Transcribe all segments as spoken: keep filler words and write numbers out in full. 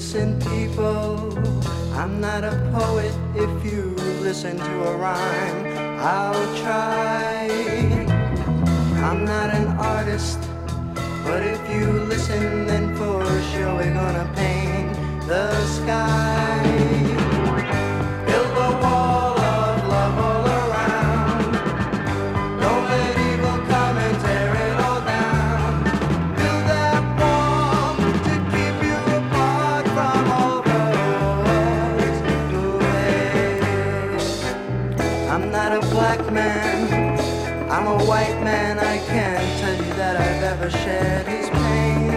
Listen, people, I'm not a poet. If you listen to a rhyme, I'll try. I'm not an artist, but if you listen, then for sure we're gonna paint the sky. Build a wall of love all around. Don't let evil come and tear it all down. Build that wall to keep you apart from all those who hate. I'm not a black man, I'm a white man. I can't tell you that I've ever shared his pain.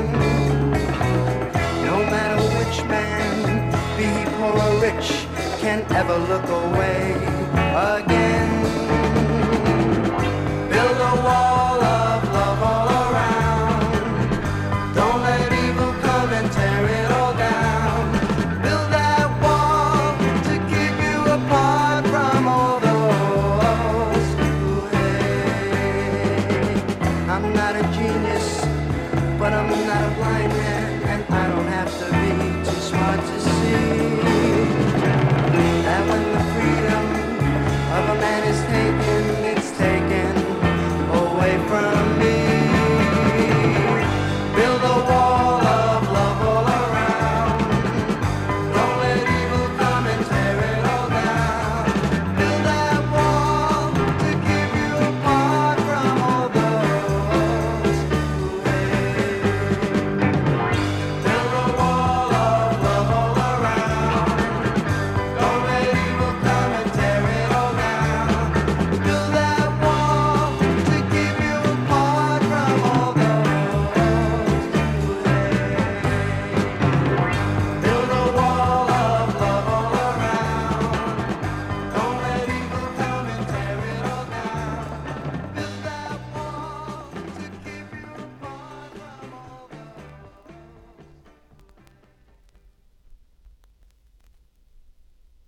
No matter which man, be he poor or rich, can ever look away again.